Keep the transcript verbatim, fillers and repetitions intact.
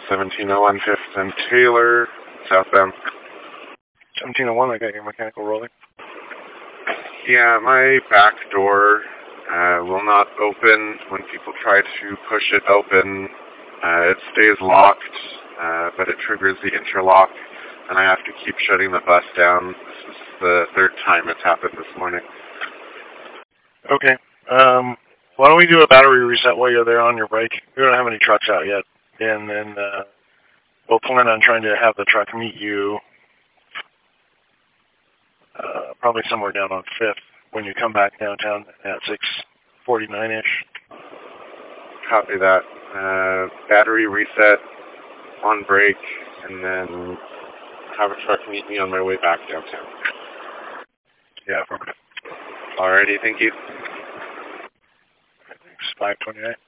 seventeen oh one fifth and Taylor, southbound. seventeen oh one, I got your mechanical rolling. Yeah, my back door uh, will not open when people try to push it open. Uh, it stays locked, uh, but it triggers the interlock, and I have to keep shutting the bus down. This is the third time it's happened this morning. Okay. Um, why don't we do a battery reset while you're there on your break? We don't have any trucks out yet. And then uh, we'll plan on trying to have the truck meet you uh, probably somewhere down on fifth when you come back downtown at six forty-nine-ish. Copy that. Uh, battery reset on break, and then have a truck meet me on my way back downtown. Yeah, affirmative. Alrighty, thank you. Thanks. five twenty-nine.